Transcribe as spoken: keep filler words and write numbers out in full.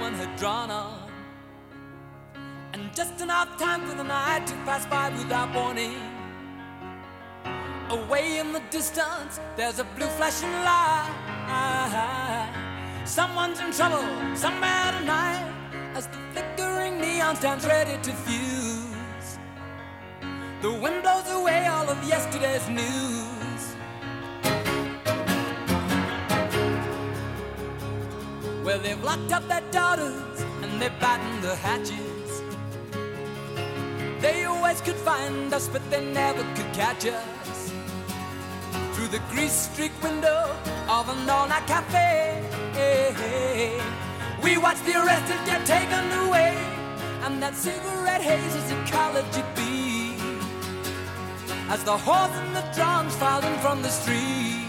woman had drawn on. And just enough time for the night to pass by without warning. Away in the distance, there's a blue flashing light. Someone's in trouble somewhere tonight, as the flickering neon stands ready to fuse. The wind blows away all of yesterday's news. Well, they've locked up their daughters and they've battened the hatches. They always could find us, but they never could catch us. Through the grease-streaked window of an all-night cafe, we watch the arrested get taken away, and that cigarette haze is a college beat as the horse and the drums filed in from the street.